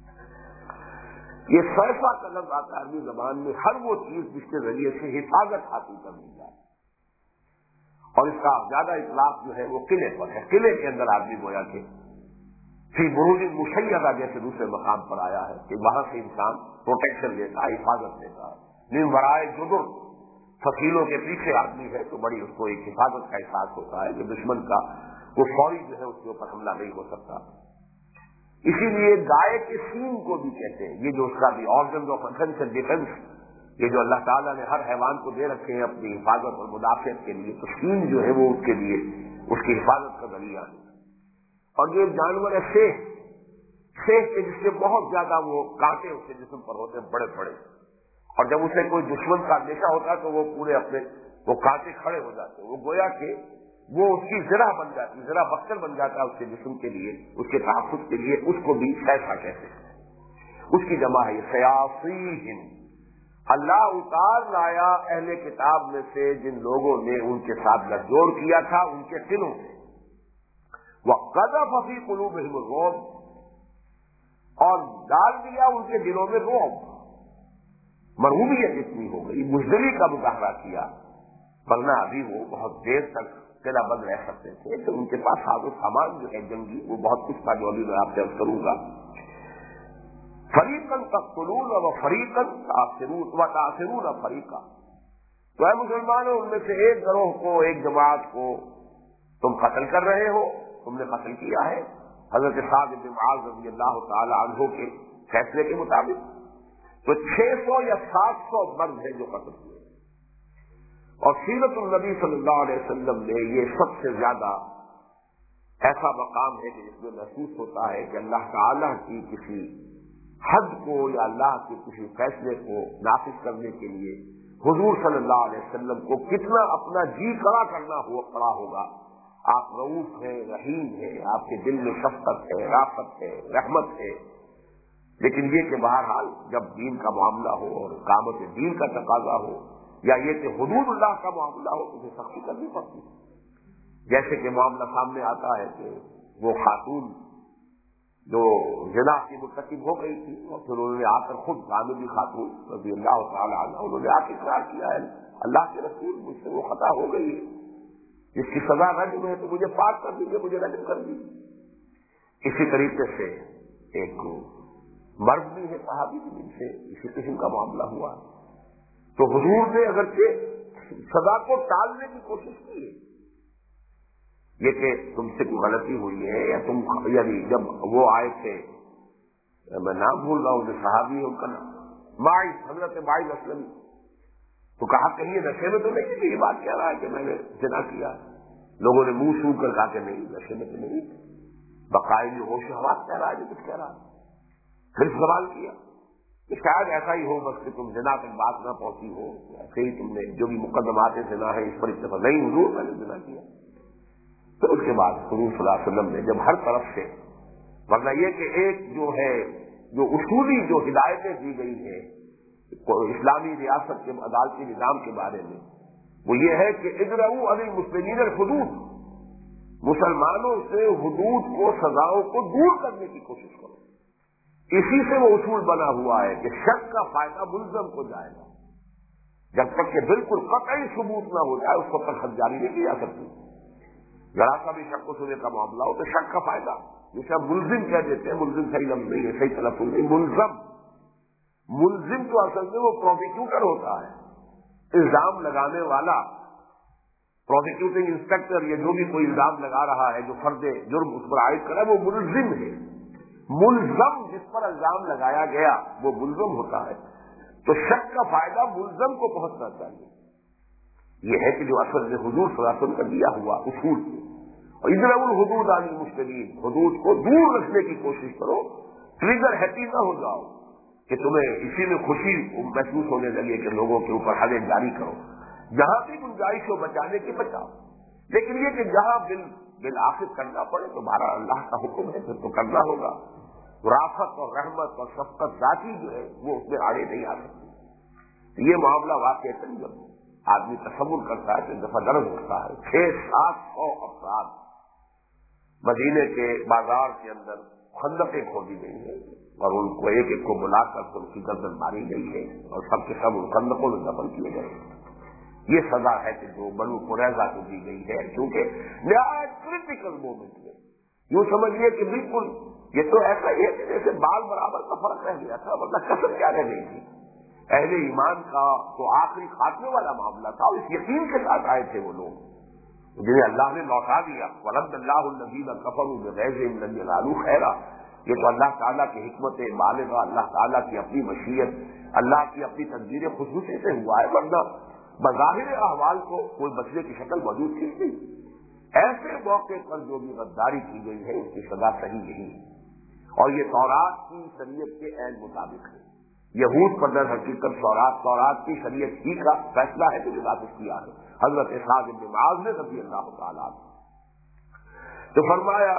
یہ صیفہ کا لفظ آتا ہے عربی زبان میں ہر وہ چیز جس کے ذریعے سے حفاظت حاصل کر لی جائے، اور اس کا زیادہ اطلاق جو ہے وہ قلعے پر ہے، قلعے کے اندر آدمی گویا کہ فی بروج مشیدہ جیسے دوسرے مقام پر آیا ہے کہ وہاں سے انسان پروٹیکشن لیتا ہے، حفاظت لیتا ہے۔ من ورائے جدر، فصیلوں کے پیچھے آدمی ہے تو بڑی اس کو ایک حفاظت کا احساس ہوتا ہے کہ دشمن کا وہ فوری جو ہے اس کے اوپر حملہ نہیں ہو سکتا۔ اسی لیے گائے کے سینگ کو بھی کہتے ہیں، یہ جو اس کا بھی organs of offence and defence, یہ جو اللہ تعالیٰ نے ہر حیوان کو دے رکھے ہیں اپنی حفاظت اور مدافعت کے لیے، تو سینگ جو ہے وہ اس کے لیے اس کی حفاظت کا ذریعہ ہے۔ اور جو ایک جانور ہے سیہ، سیہ کے جس سے بہت زیادہ وہ کانٹے اس کے جسم پر ہوتے ہیں بڑے بڑے، اور جب اسے کوئی دشمن کا اندیشہ ہوتا ہے تو وہ پورے اپنے وہ کانٹے کھڑے ہو جاتے ہیں، وہ گویا کہ وہ اس کی زرہ بن جاتی، زرہ بختر بن جاتا ہے اس کے جسم کے لیے، اس کے تحفظ کے لیے، اس کو بھی سیفہ کہتے ہیں، اس کی جمع ہے یہ سیاصیہم۔ اللہ اتار لایا اہل کتاب میں سے جن لوگوں نے ان کے ساتھ گٹھ جوڑ کیا تھا ان کے دلوں سے، وَقَذَفَ فِي قُلُوبِهِمُ الرُّعْبَ، اور ڈال دیا ان کے دلوں میں رعب، مرعوبیت اتنی ہو گئی، بزدلی کا مظاہرہ کیا، ورنہ ابھی وہ بہت دیر تک قلعہ بند رہ سکتے تھے کہ ان کے پاس ساز و سامان جو ہے جنگی وہ بہت کچھ تھا، جو ابھی میں آپ سے عرض کروں گا۔ فَرِيقًا تَقْتُلُونَ وَفَرِيقًا تَأْسِرُونَ وَتَأْسِرُونَ فَرِيقًا، تو اے مسلمانوں ان میں سے ایک گروہ کو، ایک جماعت کو تم قتل کر رہے ہو، تم نے قتل کیا ہے حضرت سعد بن معاذ رضی اللہ تعالی عنہ کے فیصلے کے مطابق، تو چھ سو یا سات سو مرد ہیں جو قتل ہوئے، اور سیرت النبی صلی اللہ علیہ وسلم میں یہ سب سے زیادہ ایسا مقام ہے کہ جس میں محسوس ہوتا ہے کہ اللہ تعالی کی کسی حد کو یا اللہ کے کسی فیصلے کو نافذ کرنے کے لیے حضور صلی اللہ علیہ وسلم کو کتنا اپنا جی کڑا کرنا ہوا پڑا ہوگا۔ آپ رؤوف ہیں، رحیم ہیں، آپ کے دل میں شفقت ہے، رافت ہے، رحمت ہے، لیکن یہ کہ بہرحال جب دین کا معاملہ ہو اور اقامت دین کا تقاضا ہو، یا یہ کہ حدود اللہ کا معاملہ ہو تو اسے سختی کرنی پڑتی ہے۔ جیسے کہ معاملہ سامنے آتا ہے کہ وہ خاتون جو زنا کی مرتکب ہو گئی تھی، اور پھر انہوں نے آ کر خود غامدی خاتون رضی اللہ تعالی عنہ انہوں نے آ کے اقرار کیا ہے اللہ کے رسول مجھ سے وہ خطا ہو گئی ہے، جس کی سزا رجم ہے تو مجھے پاک کر دیجیے، مجھے رجم کر دیجیے۔ اسی طریقے سے ایک مرد بھی ہے صحابی بھی، جن سے اسی قسم کا معاملہ ہوا، تو حضور نے اگرچہ سزا کو ٹالنے کی کوشش کی ہے، یہ کہ تم سے کوئی غلطی ہوئی ہے یا تم یعنی جب وہ آئے تھے، میں نام بھول رہا ہوں جو صحابی ہے ان کا نام باعث، حضرت باعث اسلم، تو کہا کہیں یہ نشے میں تو نہیں کہ یہ بات کہہ رہا ہے کہ میں نے زنا کیا؟ لوگوں نے منہ سو کر کہا کہ نہیں نشے میں تو نہیں، بقائے ہوش و حواس کہہ رہا ہے جو کچھ کہہ رہا ہے۔ پھر سوال کیا کہ شاید ایسا ہی ہو بس کہ تم زنا تک بات نہ پہنچی ہو، ایسے ہی تم نے جو بھی مقدمات زنا ہے اس پر اتفاق نہیں، حضور میں نے زنا کیا۔ تو اس کے بعد حضور صلی اللہ علیہ وسلم نے جب ہر طرف سے، ورنہ یہ کہ ایک جو ہے جو اصولی جو ہدایتیں دی گئی ہیں اسلامی ریاست کے عدالتی نظام کے بارے میں، وہ یہ ہے کہ اجرؤ علی المسلمین الحدود، مسلمانوں سے حدود کو، سزاؤں کو دور کرنے کی کوشش کرو۔ اسی سے وہ اصول بنا ہوا ہے کہ شک کا فائدہ ملزم کو جائے گا، جب تک کہ بالکل قطعی ثبوت نہ ہو جائے اس وقت حد جاری نہیں کی جا سکتی۔ ذرا سا بھی شک و شبے کا معاملہ ہو تو شک کا فائدہ، جسے اب ملزم کہہ دیتے ہیں، ملزم صحیح لفظ نہیں ہے، صحیح تلفظ نہیں، ملزم ملزم تو اصل میں وہ پروسیکیوٹر ہوتا ہے، الزام لگانے والا، پروسیکیوٹنگ انسپیکٹر، یہ جو بھی کوئی الزام لگا رہا ہے جو فرد جرم اس پر عائد کرا وہ ملزم ہے۔ ملزم جس پر الزام لگایا گیا وہ ملزم ہوتا ہے، تو شک کا فائدہ ملزم کو پہنچنا چاہیے۔ یہ ہے کہ جو اصل میں حضور صلی اللہ علیہ وسلم کا دیا ہوا اصول، اور اجرؤ الحدود علی المسلمین، حدود کو دور رکھنے کی کوشش کرو، ٹریگر ہیپی نہ ہو جاؤ کہ تمہیں اسی میں خوشی محسوس ہونے لگے کہ لوگوں کے اوپر حدیں جاری کرو، جہاں بھی گنجائش ہو بچانے کی بچاؤ، لیکن یہ کہ جہاں بال بالآخر کرنا پڑے تو بہرحال اللہ کا حکم ہے، پھر تو کرنا ہوگا۔ رافت اور رحمت اور شفقت ذاتی جو ہے وہ اس میں آڑے نہیں آ سکتی۔ یہ معاملہ واقع جب آدمی تصور کرتا ہے تو ایک دفعہ درد ہوتا ہے، چھ سات سو افراد مدینے کے بازار کے اندر خندقیں کھودی گئی ہیں اور ان کو ایک ایک کو بلا کر ان کی گردن ماری گئی ہے اور سب کے سب ان خندقوں میں دفن کیے گئے ہیں۔ یہ سزا ہے کہ جو بنو قریظہ کو دی گئی ہے، کیونکہ نہایت کریٹیکل مومنٹ میں یوں سمجھیے کہ بالکل یہ تو ایسا ہے کہ جیسے بال برابر کا فرق رہ گیا تھا، ورنہ کسر کیا رہ گئی تھی۔ اہل ایمان کا تو آخری خاتمے والا معاملہ تھا، اس یقین کے ساتھ آئے تھے وہ لوگ جنہیں اللہ نے لوٹا دیا، وَرَدَّ اللَّهُ الَّذِينَ كَفَرُوا بِغَيْظِهِمْ لَمْ يَنَالُوا خَيْرًا۔ یہ تو اللہ تعالیٰ کی حکمت بالغہ، اللہ تعالیٰ کی اپنی مشیت، اللہ کی اپنی تدبیر خصوصی سے ہوا ہے، ورنہ بظاہر احوال کو کوئی بچنے کی شکل موجود تھی نہیں۔ ایسے موقع پر جو بھی غداری کی گئی ہے اس کی سزا صحیح یہی ہے، اور یہ تورات کی شریعت کے عین مطابق ہے۔ یہود پر در حقیقت تورات تورات کی شریعت ہی کا فیصلہ ہے کہ جو نافذ کیا ہے حضرت سعد بن معاذ نے رضی اللہ تعالیٰ عنہ۔ تو فرمایا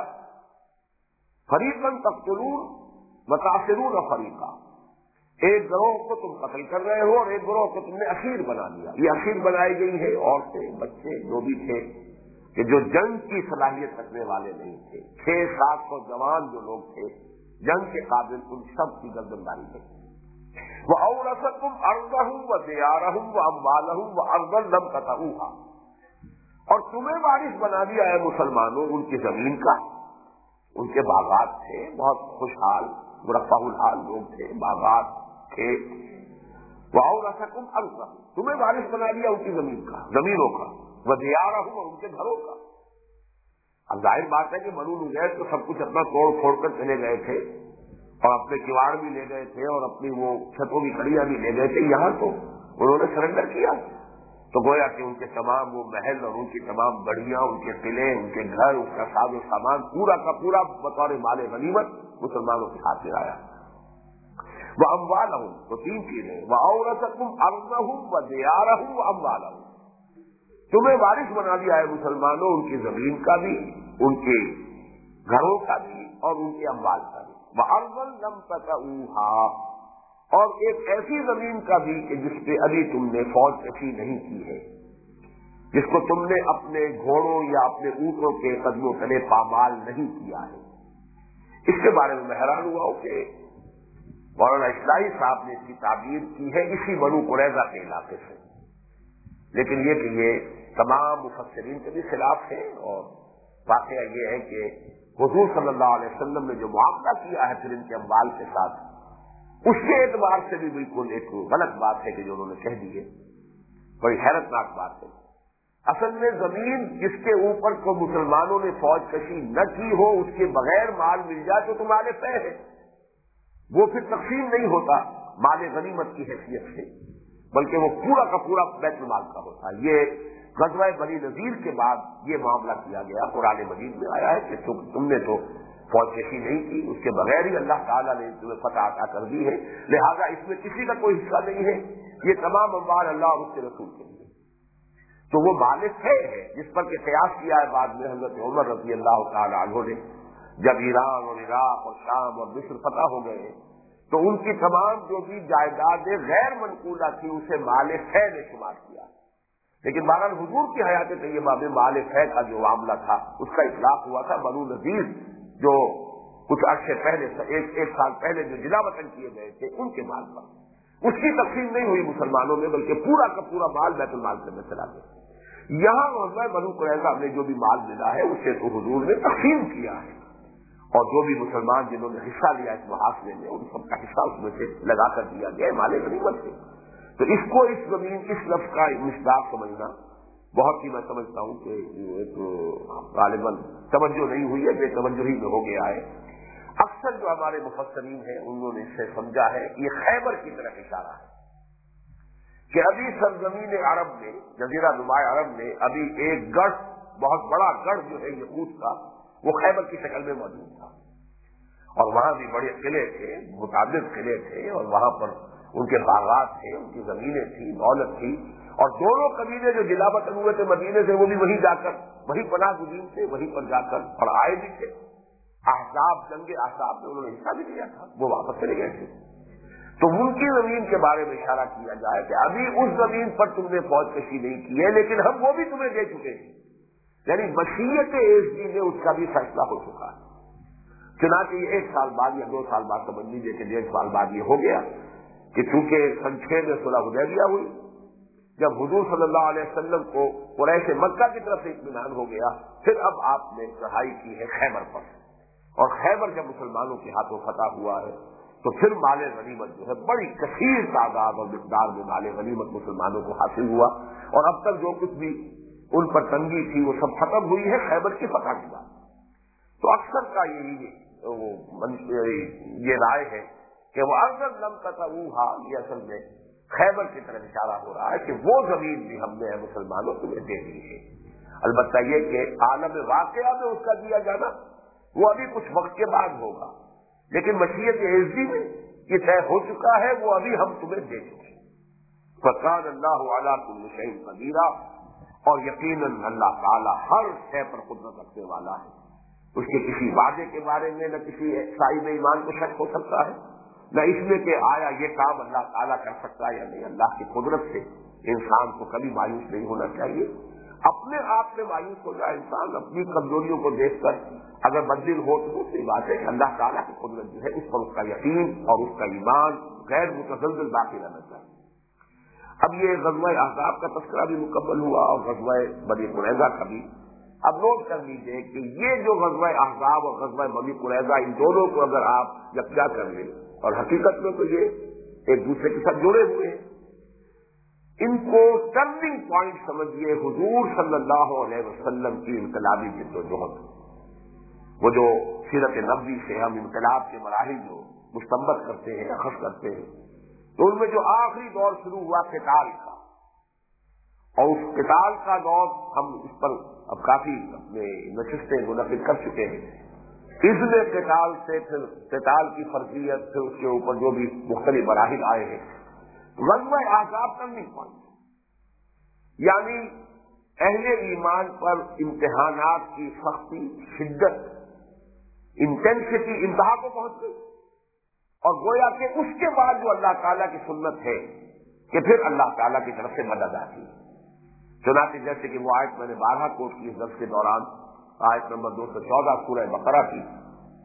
فریقاً تقتلون وتأسرون فریقا، ایک گروہ کو تم قتل کر رہے ہو اور ایک گروہ کو تم نے اسیر بنا لیا۔ یہ اسیر بنائی گئی ہے عورتیں، بچے جو بھی تھے کہ جو جنگ کی صلاحیت رکھنے والے نہیں تھے، چھ سات سو جوان جو لوگ تھے جنگ کے قابل، ان سب کی گردن ماری گئی۔ وَأَوْرَثَكُمْ أَرْضَهُمْ وَدِيَارَهُمْ وَأَمْوَالَهُمْ وَأَرْضًا لَمْ تَطَئُوهَا، اور تمہیں وارث بنا دیا ہے مسلمانوں ان کی زمین کا، ان کے باغات تھے، بہت خوشحال مرفہ الحال لوگ تھے، باغات تھے۔ وَأَوْرَثَكُمْ أَرْضَهُمْ، تمہیں وارث بنا دیا ان کی زمین کا، زمینوں کا، وَدِيَارَهُمْ، اور ان کے گھروں کا۔ اب ظاہر بات ہے کہ بنو نذیر تو سب کچھ اپنا توڑ پھوڑ کر چلے گئے تھے اور اپنے کواڑ بھی لے گئے تھے اور اپنی وہ چھتوں کی کڑیاں بھی لے گئے تھے، یہاں تو انہوں نے سرنڈر کیا، تو گویا کہ ان کے تمام وہ محل اور ان کی تمام گڑیاں، ان کے قلعے، ان کے گھر، ان کا ساز و سامان پورا کا پورا بطور مال غنیمت مسلمانوں کے ہاتھ میں آیا۔ وَأَمْوَالَهُمْ، تو تین چیزیں، وَأَوْرَثَكُمْ أَرْضَهُمْ وَدِيَارَهُمْ وَأَمْوَالَهُم، تمہیں وارث بنا دیا ہے مسلمانوں ان کی زمین کا بھی، ان کے گھروں کا بھی اور ان کے اموال کا بھی۔ وَأَرْضًا لَمْ تَطَئُوهَا، اور ایک ایسی زمین کا بھی کہ جس پہ ابھی تم نے فوج کشی نہیں کی ہے، جس کو تم نے اپنے گھوڑوں یا اپنے اونٹوں کے قدموں تلے پامال نہیں کیا ہے۔ اس کے بارے میں میں حیران ہوا ہوں کہ مولانا اصلاحی صاحب نے اس کی تعبیر کی ہے اسی بنو قریظہ کے علاقے سے، لیکن یہ کہ یہ تمام مفسرین کے بھی خلاف ہے، اور واقعہ یہ ہے کہ حضور صلی اللہ علیہ وسلم نے جو معاملہ کیا ہے پھر ان کے اموال کے ساتھ، اس کے اعتبار سے بھی بالکل ایک غلط بات ہے کہ جو انہوں نے کہہ دی ہے، بڑی حیرتناک بات ہے۔ اصل میں زمین جس کے اوپر کو مسلمانوں نے فوج کشی نہ کی ہو، اس کے بغیر مال مل جائے تو تمہارے پہ ہے، وہ پھر تقسیم نہیں ہوتا مال غنیمت کی حیثیت سے، بلکہ وہ پورا کا پورا بیت المال کا ہوتا ہے۔ یہ غزوہ بنی نذیر کے بعد یہ معاملہ کیا گیا، قرآن مجید میں آیا ہے کہ تم نے تو فوج کشی نہیں کی، اس کے بغیر ہی اللہ تعالیٰ نے تمہیں فتح عطا کر دی ہے، لہذا اس میں کسی کا کوئی حصہ نہیں ہے، یہ تمام اموال اللہ اور اس کے رسول کے لیے۔ تو وہ مالک ہے جس پر کہ قیاس کیا ہے بعد میں حضرت عمر رضی اللہ تعالی عنہ نے، جب ایران اور عراق اور شام اور مصر فتح ہو گئے تو ان کی تمام جو بھی جائیدادیں غیر منقولہ تھی اسے مال فے نے شمار کیا، لیکن بہرحال حضور کی حیات طیبہ میں مال فے کا جو معاملہ تھا اس کا اطلاق ہوا تھا بنو نذیر جو کچھ عرصے پہلے ایک ایک سال پہلے جو جلا وطن کیے گئے تھے ان کے مال پر، اس کی تقسیم نہیں ہوئی مسلمانوں میں، بلکہ پورا کا پورا مال بیت المال کے میں چلا گیا۔ یہاں غزوہ بنو قریظہ میں جو بھی مال ملا ہے اسے تو حضور نے تقسیم کیا ہے، اور جو بھی مسلمان جنہوں نے حصہ لیا اس محاصرے میں ان سب کا حصہ اس میں سے لگا کر دیا گیا مال غنیمت سے۔ تو اس کو اس زمین اس لفظ کا مصداق سمجھنا بہت ہی میں سمجھتا ہوں کہ ایک غالباً توجہ نہیں ہوئی ہے، بے توجہی میں ہو گیا ہے۔ اکثر جو ہمارے مفسرین ہیں انہوں نے اس سے سمجھا ہے یہ خیبر کی طرف اشارہ ہے کہ ابھی سرزمین عرب میں، جزیرہ نماء عرب میں ابھی ایک گڑھ، بہت بڑا گڑھ جو ہے یہود کا، وہ خیبر کی شکل میں موجود تھا، اور وہاں بھی بڑے قلعے تھے، متعدد قلعے تھے، اور وہاں پر ان کے باغات تھے، ان کی زمینیں تھی، دولت تھی، اور دونوں قبیلے جو جلا وطن ہوئے تھے مدینے سے وہ بھی وہیں جا کر، وہیں پناہ گزین تھے، وہیں پر جا کر اور آئے بھی تھے۔ احزاب، جنگ احزاب میں انہوں نے حصہ بھی لیا تھا، وہ واپس چلے گئے تھے۔ تو ان کی زمین کے بارے میں اشارہ کیا جائے کہ ابھی اس زمین پر تم نے فوج کشی نہیں کی ہے، لیکن ہم وہ بھی تمہیں دے چکے ہیں، یعنی مشیت ایزدی میں اس کا بھی فیصلہ ہو چکا ہے۔ چنانچہ یہ ایک سال بعد یا دو سال بعد سمجھ لیجیے کہ ڈیڑھ سال بعد یہ ہو گیا کہ چونکہ سن چھ میں صلح حدیبیہ ہوئی، جب حضور صلی اللہ علیہ وسلم کو قریش مکہ کی طرف سے اطمینان ہو گیا، پھر اب آپ نے چڑھائی کی ہے خیبر پر، اور خیبر جب مسلمانوں کے ہاتھوں فتح ہوا ہے تو پھر مال غنیمت جو ہے بڑی کثیر تعداد اور مقدار میں مال غنیمت مسلمانوں کو حاصل ہوا، اور اب تک جو کچھ بھی ان پر تنگی تھی وہ سب ختم ہوئی ہے خیبر کی فتح کے بعد۔ تو اکثر کا یہی یہ رائے ہے کہ وہ ارض لم تطئوھا، یہ اصل میں خیبر کی طرف اشارہ ہو رہا ہے کہ وہ زمین بھی ہم نے مسلمانوں کو دے دی ہے۔ البتہ یہ کہ عالم واقعہ میں اس کا دیا جانا وہ ابھی کچھ وقت کے بعد ہوگا، لیکن مشیت ایزدی میں یہ طے ہو چکا ہے، وہ ابھی ہم تمہیں دے چکے۔ فکان اللہ علی کل شیء قدیر، اور یقیناً اللہ تعالی ہر شے پر قدرت رکھنے والا ہے۔ اس کے کسی وعدے کے بارے میں نہ کسی صاحب ایمان کو شک ہو سکتا ہے، نہ اس میں کہ آیا یہ کام اللہ تعالیٰ کر سکتا ہے یا نہیں۔ اللہ کی قدرت سے انسان کو کبھی مایوس نہیں ہونا چاہیے۔ اپنے آپ میں مایوس ہو جائے انسان اپنی کمزوریوں کو دیکھ کر، اگر بدل ہو تو دوسری بات ہے کہ اللہ تعالیٰ کی قدرت جو ہے اس پر اس کا یقین اور اس کا ایمان غیر متزلزل باقی رہنا چاہیے۔ اب یہ غزوہ احزاب کا تذکرہ بھی مکمل ہوا اور غزوہ بنی قریظہ کا بھی۔ اب نوٹ کر لیجیے کہ یہ جو غزوہ احزاب اور غزوہ بنی قریظہ، ان دونوں کو اگر آپ یکجا کر لیں، اور حقیقت میں تو یہ ایک دوسرے کے ساتھ جڑے ہوئے ہیں، ان کو ٹرننگ پوائنٹ سمجھیے حضور صلی اللہ علیہ وسلم کی انقلابی جدوجہد۔ وہ جو سیرت نبوی سے ہم انقلاب کے مراحل جو مستنبط کرتے ہیں، اخذ کرتے ہیں، تو ان میں جو آخری دور شروع ہوا قتال کا، اور اس قتال کا دور ہم اس پر اب کافی اپنے نشستیں منعقد کر چکے ہیں۔ اس میں قتال سے پھر قتال کی فرضیت، پھر اس کے اوپر جو بھی مختلف مراحل آئے ہیں، غزوہ احزاب ٹرننگ پوائنٹ، یعنی اہل ایمان پر امتحانات کی سختی، شدت، انٹینسٹی انتہا کو پہنچ گئی، اور گویا کہ اس کے بعد جو اللہ تعالیٰ کی سنت ہے کہ پھر اللہ تعالیٰ کی طرف سے مدد آتی ہے۔ چنانچہ جیسے کہ وہ آیت میں نے بارہ کوٹ کی اس درس کے دوران، آیت نمبر دو سو چودہ سورہ بقرہ کی،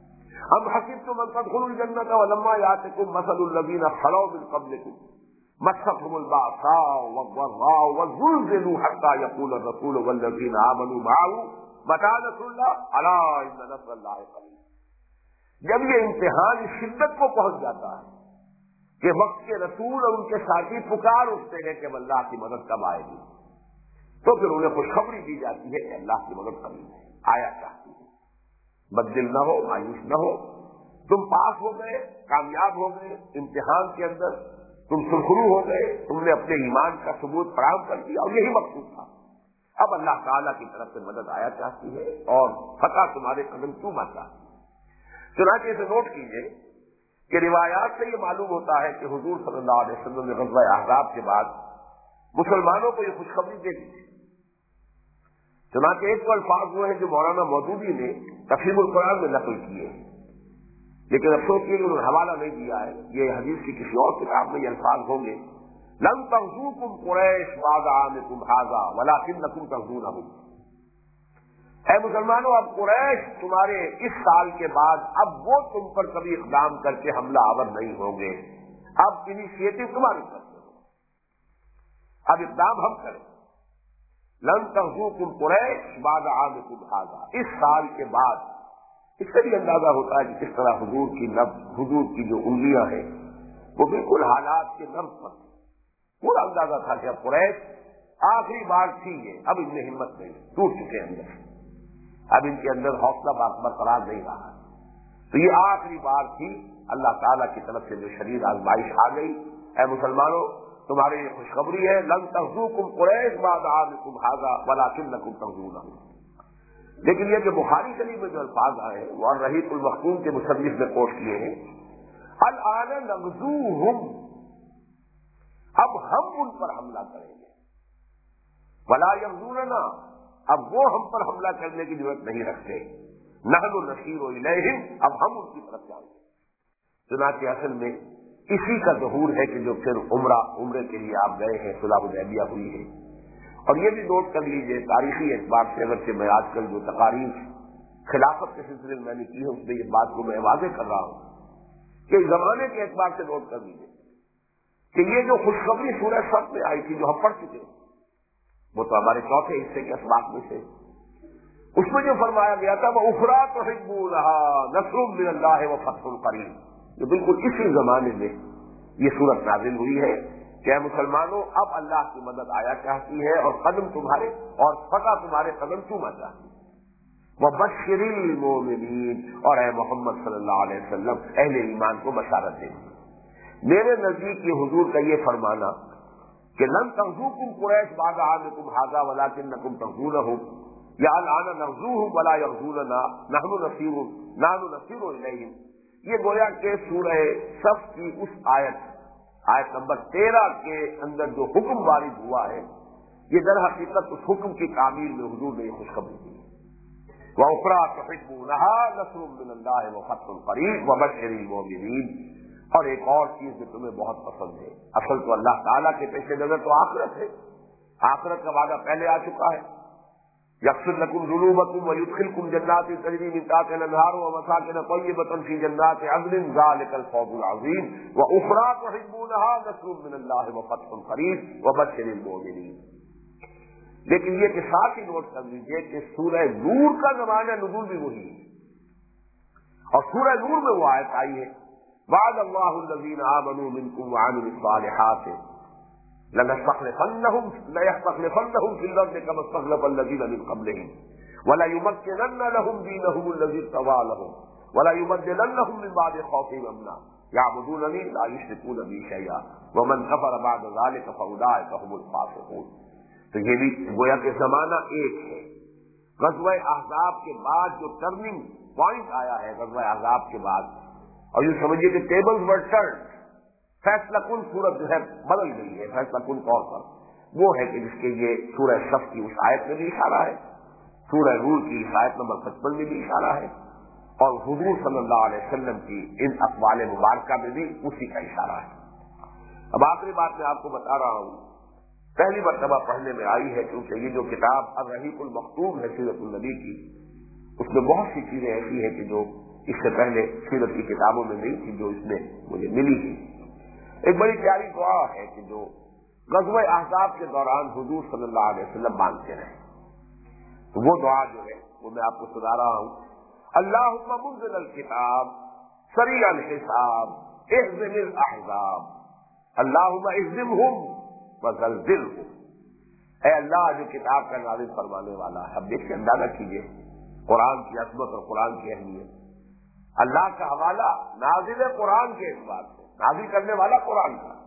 ام حسبتم ان تدخلوا الجنۃ ولما یاتکم مثل الذین خلوا من قبلکم مستهم البأساء والضراء وزلزلوا حتى يقول الرسول والذين آمنوا معه متى نصر الله الا ان نصر الله قریب۔ جب یہ امتحان اس شدت کو پہنچ جاتا ہے کہ وقت کے رسول اور ان کے ساتھی پکار اٹھتے ہیں کہ اللہ کی مدد کب آئے گی، تو پھر انہیں خوشخبری دی جاتی ہے کہ اللہ کی مدد قریب ہے، آیا چاہتی ہے۔ بددل نہ ہو، مایوس نہ ہو، تم پاس ہو گئے، کامیاب ہو گئے امتحان کے اندر، تم سرخرو ہو گئے، تم نے اپنے ایمان کا ثبوت فراہم کر دیا، اور یہی مقصود تھا۔ اب اللہ تعالیٰ کی طرف سے مدد آیا چاہتی ہے اور فتح تمہارے قدم چوما چاہتی ہے۔ چنانچہ اسے نوٹ کیجئے کہ روایات سے یہ معلوم ہوتا ہے کہ حضور صلی اللہ علیہ وسلم نے غزوہ احزاب کے بعد مسلمانوں کو یہ خوشخبری دے دی تھی۔ چنانچہ ایک تو الفاظ وہ ہیں جو مولانا مودودی نے تفہیم القرآن میں نقل کیے ہیں، لیکن افسوس یہ کہ انہوں نے حوالہ نہیں دیا ہے، یہ حدیث کی کسی اور کتاب میں یہ الفاظ ہوں گے، لن تغزوکم قریش بعد عامکم ھذا ولکنکم تغزونہم۔ اے مسلمانوں، اب قریش تمہارے اس سال کے بعد اب وہ تم پر کبھی اقدام کر کے حملہ آور نہیں ہوں گے، اب انیشیٹو تمہاری طرف سے ہو، اب اقدام ہم کریں۔ لن تغزوکم قریش بعد عامکم ھذا، اس سال کے بعد۔ اس سے بھی اندازہ ہوتا ہے کہ کس طرح حضور کی نبض، حضور کی جو انگلیاں ہیں وہ بالکل حالات کے نبض پر پورا اندازہ تھا کہ اب قریش آخری بار تھی، یہ اب ان میں ہمت نہیں، ٹوٹ چکے اندر، اب ان کے اندر حوصلہ برقرار نہیں رہا، تو یہ آخری بار تھی۔ اللہ تعالیٰ کی طرف سے جو شدید آزمائش آ گئی، اے مسلمانوں تمہارے یہ خوشخبری ہے، لن تغزوکم قریش بعد عامکم ھذا ولکنکم تغزونہم۔ لیکن یہ کہ بخاری شریف میں جو الفاظ آئے ہیں وہ الرحیق المختوم کے مصنف نے کوٹ کیے ہیں، الآن نغزوہم، اب ہم ان پر حملہ کریں گے، ولا یغزوننا، اب وہ ہم پر حملہ کرنے کی ضرورت نہیں رکھتے، نحن نصیر الیہم، اب ہم ان کی طرف جائیں گے۔ چنانچہ اصل میں اسی کا ظہور ہے کہ جو پھر عمرہ عمرے کے لیے آپ گئے ہیں، صلح حدیبیہ ہوئی ہے۔ اور یہ بھی نوٹ کر لیجئے تاریخی اعتبار سے، اگرچہ میں آج کل جو تقاریر خلافت کے سلسلے میں میں نے کی ہے اس میں یہ بات کو میں واضح کر رہا ہوں کہ زمانے کے اعتبار سے نوٹ کر لیجئے کہ یہ جو خوشخبری سورہ صف میں آئی تھی جو ہم پڑھ چکے وہ تو ہمارے چوتھے حصے کے اسباق میں سے، اس میں جو فرمایا گیا تھا وَأُخْرَىٰ تُحِبُّونَهَا نَصْرٌ مِّنَ اللَّهِ وَفَتْحٌ قَرِيبٌ، یہ بالکل اسی زمانے میں یہ صورت نازل ہوئی ہے کہ اے مسلمانوں اب اللہ کی مدد آیا چاہتی ہے اور قدم تمہارے اور فتح تمہارے قدم چوما چاہتی ہے۔ وَبَشِّرِ الْمُؤْمِنِينَ، اور اے محمد صلی اللہ علیہ وسلم اہل ایمان کو بشارت دیں۔ میرے نزدیک یہ حضور کا یہ فرمانا کہ لن تغزوکم قریش بعد عامکم ھذا ولکنکم تغزونہم، یا الآن نغزوہم ولا یغزوننا نحن نصیر نحن نصیر الیہم، یہ گویا کہ سورہ صف کی اس آیت آیت نمبر تیرہ کے اندر جو حکم وارد ہوا ہے، یہ در حقیقت اس حکم کی تعمیل میں حضور نے یہ خوشخبری دی۔ وَأُخْرَىٰ تُحِبُّونَهَا نَصْرٌ مِّنَ اللَّهِ وَفَتْحٌ قَرِيبٌ وَبَشِّرِ الْمُؤْمِنِينَ۔ اور ایک اور چیز جو تمہیں بہت پسند ہے، اصل تو اللہ تعالیٰ کے پیش نظر تو آخرت ہے، آخرت کا وعدہ پہلے آ چکا ہے، یغفر لکم ذنوبکم ویدخلکم جنات تجری من تحتہا الانہار ومساکن طیبۃ فی جنات عدن ذلک الفوز العظیم واخری تحبونها نصر من اللہ وفتح قریب وبشر المؤمنین۔ لیکن یہ کہ ساتھ ہی نوٹ کر لیجیے کہ سورہ نور کا زمانہ نزول بھی وہی ہے، اور سورہ نور میں وہ آیت آئی ہے وعد اللہ الذین آمنوا منکم وعملوا الصالحات لنستخلفنهم ليستخلفنهم في الارض كما استخلف الذين من قبلهم ولا يمكنن لهم دينهم الذي ارتضى لهم ولا يبدلنهم من بعد خوفهم امنا يعبدونني لا يشركون بي شيئا ومن كفر بعد ذلك فاولئك هم الفاسقون۔ تو یہ بھی گویا کہ زمانہ ایک ہے۔ غزوہ احزاب کے بعد جو ٹرننگ پوائنٹ آیا ہے غزوہ احزاب کے بعد، اور یہ سمجھیے کہ ٹیبلز ور ٹرن، فیصلہ کن صورت جو ہے بدل گئی ہے، فیصلہ کن طور پر وہ ہے کہ جس کے یہ سورہ صف کی اس آیت میں بھی اشارہ ہے، سورہ نور کی اس آیت نمبر پچپن میں بھی اشارہ ہے، اور حضور صلی اللہ علیہ وسلم کی ان اقوال مبارکہ میں بھی اسی کا اشارہ ہے۔ اب آخری بات میں آپ کو بتا رہا ہوں، پہلی مرتبہ پڑھنے میں آئی ہے کیونکہ یہ جو کتاب الرحیق المختوم ہے سیرت النبی کی، اس میں بہت سی چیزیں ایسی ہیں کہ جو اس سے پہلے سیرت کی کتابوں میں نہیں تھی جو اس میں مجھے ملی تھی. ایک بڑی پیاری دعا ہے کہ جو غزوہ احزاب کے دوران حضور صلی اللہ علیہ وسلم مانگتے رہے. تو وہ دعا جو ہے وہ میں آپ کو سنا رہا ہوں. اللہم منزل الکتاب سریع الحساب اہزم الاحزاب اللہم اہزمہم وزلزلہم. اے اللہ جو کتاب کا نازل فرمانے والا ہے. اب دیکھیے اندازہ کیجیے قرآن کی عظمت اور قرآن کی اہمیت. اللہ کا حوالہ نازل قرآن کے اعتبار سے، نازل کرنے والا قرآن کا.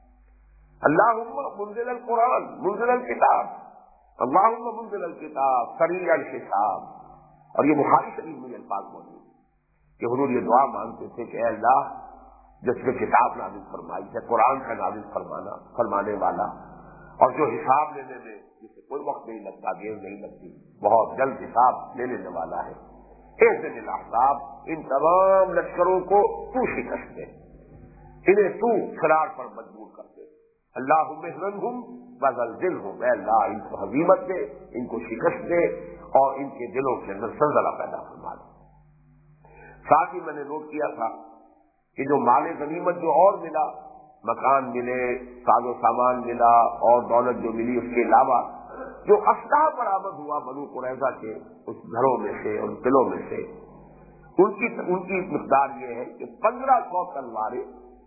اللہم منزل القرآن منزل الکتاب اللہم منزل الکتاب سریع الحساب. اور یہ بخاری شریف میں الفاظ موجود ہیں کہ حضور یہ دعا مانگتے تھے کہ اے اللہ جس نے کتاب نازل فرمائی ہے، قرآن کا نازل فرمانا فرمانے والا، اور جو حساب لینے میں جسے کوئی وقت نہیں لگتا، دیر نہیں لگتی، بہت جلد حساب لے لینے والا ہے. اہزم الاحزاب ان تمام لشکروں کو تو شکست دے، انہیں تو فرار پر مجبور کر دے. اللہم اہزمہم وزلزلہم. اے اللہ ان کو ہزیمت دے، ان کو شکست دے اور ان کے دلوں کے اندر زلزلہ پیدا فرما دے. ساتھ ہی میں نے نوٹ کیا تھا کہ جو مال غنیمت جو اور ملا، مکان ملے، ساز و سامان ملا اور دولت جو ملی، اس کے علاوہ جو اسلحہ برآمد ہوا بنو قریظہ کے اس گھروں میں سے اور قلعوں میں سے، ان کی ان کی مقدار یہ ہے کہ پندرہ سو تلواریں،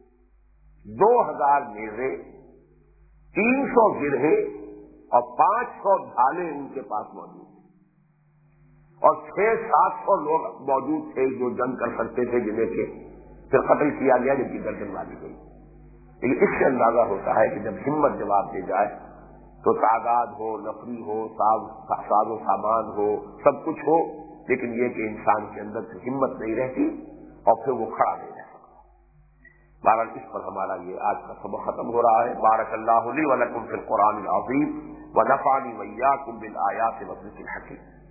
دو ہزار نیزے، تین سو گرہے اور پانچ سو ڈھالے ان کے پاس موجود تھے. اور چھ سات سو لوگ موجود تھے جو جنگ کر سکتے تھے، جنہیں کہ پھر قتل کیا گیا، جن کی گردن ماری گئی. لیکن اس سے اندازہ ہوتا ہے کہ جب ہمت جواب دے جائے تو تعداد ہو، نفری ہو، ساز و سامان ہو، سب کچھ ہو، لیکن یہ کہ انسان کے اندر سے ہمت نہیں رہتی اور پھر وہ کھڑا نہیں رہ سکتا. بہرحال اس پر ہمارا یہ آج کا سبق ختم ہو رہا ہے. بارک اللہ لی ولکم فی القرآن العظیم ونفعنی وإیاکم بالآیات والذکر الحکیم.